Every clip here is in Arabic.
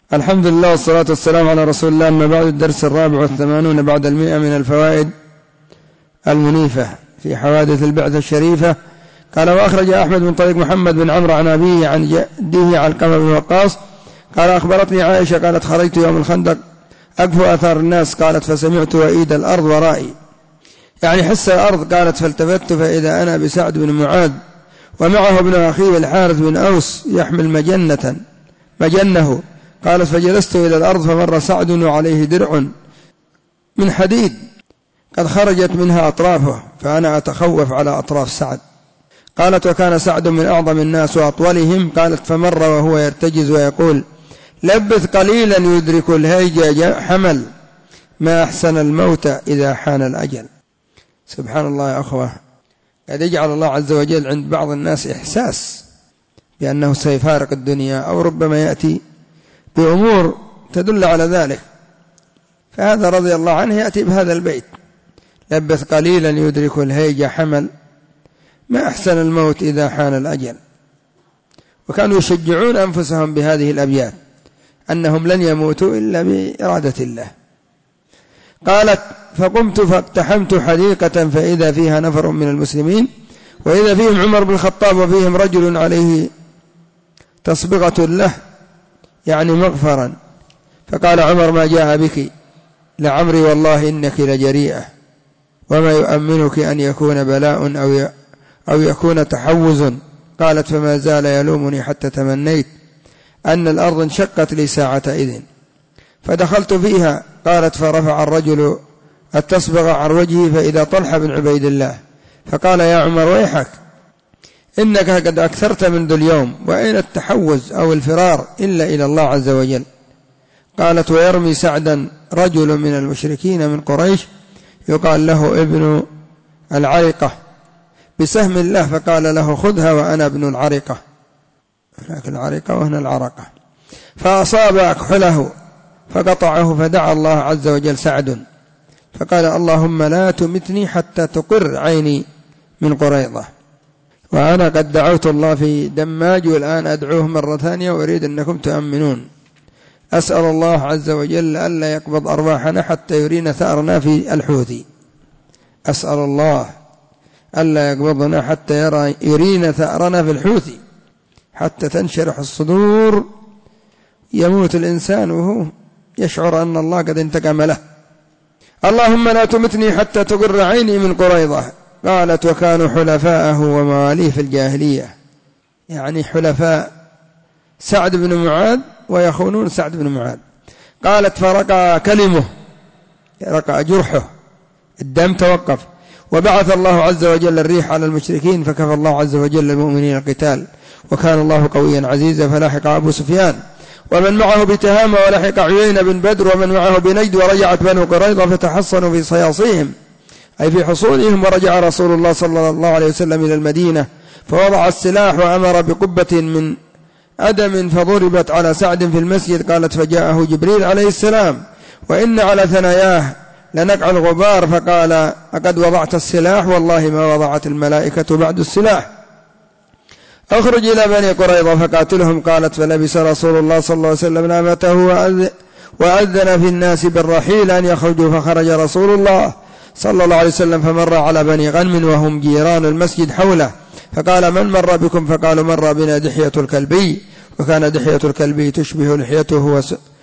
الحمد لله والصلاة والسلام على رسول الله. أما بعد، الدرس 84 بعد 100 من الفوائد المنيفة في حوادث البعثة الشريفة. قال: وأخرج أحمد من طريق محمد بن عمرو عن أبيه عن جده علقمة بن وقاص قال: أخبرتني عائشة قالت: خرجت يوم الخندق أقفو آثار الناس، قالت: فسمعت وإيد الأرض ورائي، يعني حس الأرض، قالت: فالتفت فإذا أنا بسعد بن معاذ ومعه ابن أخيه الحارث بن أوس يحمل مجنه، قالت: فجلست إلى الأرض فمر سعد وعليه درع من حديد قد خرجت منها أطرافه، فأنا أتخوف على أطراف سعد. قالت: وكان سعد من أعظم الناس وأطولهم، قالت: فمر وهو يرتجز ويقول: لبث قليلا يدرك الهيج حمل، ما أحسن الموت إذا حان الأجل. سبحان الله يا أخوة، قد يجعل الله عز وجل عند بعض الناس إحساس بأنه سيفارق الدنيا، أو ربما يأتي بأمور تدل على ذلك، فهذا رضي الله عنه يأتي بهذا البيت: لبث قليلا يدرك الهيج حمل، ما أحسن الموت إذا حان الأجل. وكانوا يشجعون أنفسهم بهذه الأبيات أنهم لن يموتوا إلا بإرادة الله. قالت: فقمت فاقتحمت حديقة فإذا فيها نفر من المسلمين، وإذا فيهم عمر بن الخطاب وفيهم رجل عليه تصبغة له، يعني مغفرا، فقال عمر: ما جاء بك؟ لعمري والله إنك لجريئة، وما يؤمنك أن يكون بلاء أو يكون تحوز. قالت: فما زال يلومني حتى تمنيت أن الأرض انشقت لي ساعة إذن فدخلت فيها. قالت: فرفع الرجل التصبغ عن وجهه فإذا طلحة بن عبيد الله، فقال: يا عمر ويحك، إنك قد أكثرت منذ اليوم، وأين التحوز أو الفرار إلا إلى الله عز وجل. قالت: ويرمي سعدا رجل من المشركين من قريش يقال له ابن العرقة بسهم الله، فقال له: خذها وأنا ابن العرقة، هناك العرقة وهنا العرقة، فأصاب أكحله فقطعه، فدعا الله عز وجل سعد فقال: اللهم لا تمتني حتى تقر عيني من قريضة. وأنا قد دعوت الله في دماج، والآن أدعوه مرة ثانية وأريد أنكم تؤمنون. أسأل الله عز وجل ألا يقبض أرواحنا حتى يرينا ثأرنا في الحوثي. أسأل الله ألا يقبضنا حتى يرينا ثأرنا في الحوثي، حتى تنشرح الصدور، يموت الإنسان وهو يشعر أن الله قد انتقم له. اللهم لا تمتني حتى تقر عيني من قريضة. قالت: وكانوا حلفاءه ومواليه في الجاهلية، يعني حلفاء سعد بن معاذ ويخونون سعد بن معاذ. قالت: فرقى كلمه، رقى جرحه، الدم توقف، وبعث الله عز وجل الريح على المشركين فكفى الله عز وجل المؤمنين القتال، وكان الله قويا عزيزا. فلحق أبو سفيان ومن معه بتهامة، ولحق عيينة بن بدر ومن معه بنجد، ورجعت بنو قريظة فتحصنوا في صياصيهم، أي في حصونهم. ورجع رسول الله صلى الله عليه وسلم إلى المدينة فوضع السلاح وأمر بقبة من أدم فضربت على سعد في المسجد. قالت: فجاءه جبريل عليه السلام وإن على ثناياه لنقع الغبار، فقال: أقد وضعت السلاح؟ والله ما وضعت الملائكة بعد السلاح. أخرج إلى بني قريظة فقاتلهم. قالت: فلبس رسول الله صلى الله عليه وسلم نعمته وأذن في الناس بالرحيل أن يخرجوا، فخرج رسول الله صلى الله عليه وسلم فمر على بني غنم وهم جيران المسجد حوله، فقال: من مر بكم؟ فقالوا: مر بنا دحية الكلبي. وكان دحية الكلبي تشبه لحيته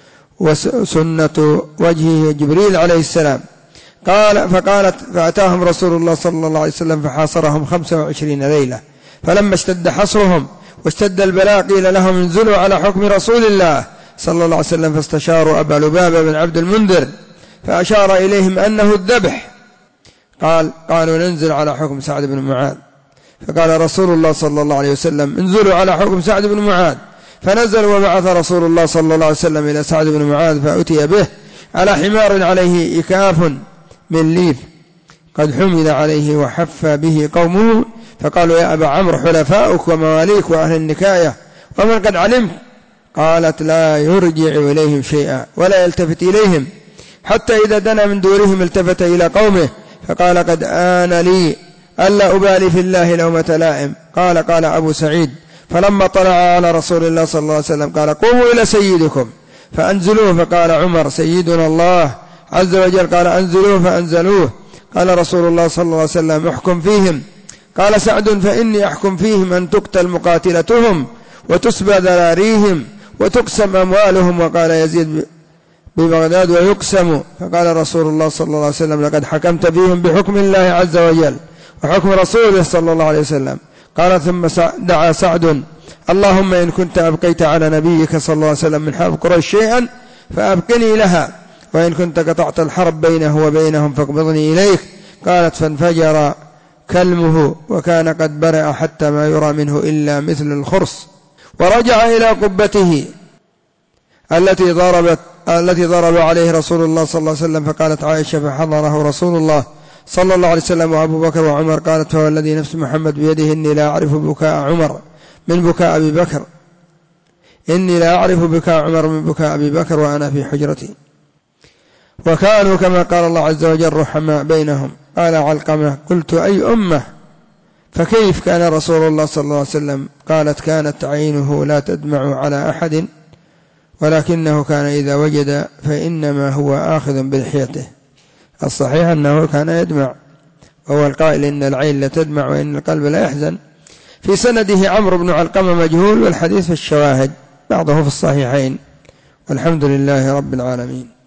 وسنة وجهه جبريل عليه السلام. فقالت: فأتاهم رسول الله صلى الله عليه وسلم فحاصرهم 25 ليلة، فلما اشتد حصرهم واشتد البلاء قيل لهم: انزلوا على حكم رسول الله صلى الله عليه وسلم، فاستشاروا أبا لبابة بن عبد المنذر فأشار إليهم أنه الذبح. قالوا: ننزل على حكم سعد بن معاذ. فقال رسول الله صلى الله عليه وسلم: انزلوا على حكم سعد بن معاذ. فنزل وبعث رسول الله صلى الله عليه وسلم إلى سعد بن معاذ، فأتي به على حمار عليه إكاف من ليف قد حمل عليه وحف به قومه، فقالوا: يا أبا عمرو، حلفاؤك ومواليك وأهل النكاية ومن قد علمت. قالت: لا يرجع إليهم شيئا ولا يلتفت إليهم، حتى إذا دنا من دورهم التفت إلى قومه فقال: قد آن لي ألا أبالي في الله لومة لائم. قال أبو سعيد: فلما طلع على رسول الله صلى الله عليه وسلم قال: قوموا إلى سيدكم. فأنزلوه، فقال عمر سيدنا الله عز وجل قال أنزلوه فأنزلوه. قال رسول الله صلى الله عليه وسلم احكم فيهم. قال سعد فإني أحكم فيهم أن تقتل مقاتلتهم وتسبى ذراريهم وتقسم أموالهم. وقال يزيد ببغداد ويقسم. فقال رسول الله صلى الله عليه وسلم لقد حكمت فيهم بحكم الله عز وجل وحكم رسوله صلى الله عليه وسلم. قال ثم دعا سعد اللهم إن كنت أبقيت على نبيك صلى الله عليه وسلم من حرب قريش شيئا فأبقني لها، وإن كنت قطعت الحرب بينه وبينهم فاقبضني إليك. قالت فانفجر كلمه وكان قد برأ حتى ما يرى منه إلا مثل الخرص، ورجع إلى قبته التي ضرب عليه رسول الله صلى الله عليه وسلم. فقالت عائشة فحضره رسول الله صلى الله عليه وسلم وأبو بكر وعمر. قالت فهو الذي نفس محمد بيده إني لا أعرف بكاء عمر من بكاء أبي بكر، إني لا أعرف بكاء عمر من بكاء أبي بكر وأنا في حجرتي. وكانوا كما قال الله عز وجل رحماء بينهم. قال علقمة قلت أي أمة، فكيف كان رسول الله صلى الله عليه وسلم؟ قالت كانت عينه لا تدمع على أحد ولكنه كان إذا وجد فإنما هو آخذ بلحيته. الصحيح أنه كان يدمع، وهو القائل إن العين لا تدمع وإن القلب لا يحزن. في سنده عمرو بن علقمة مجهول، والحديث في الشواهد بعضه في الصحيحين. والحمد لله رب العالمين.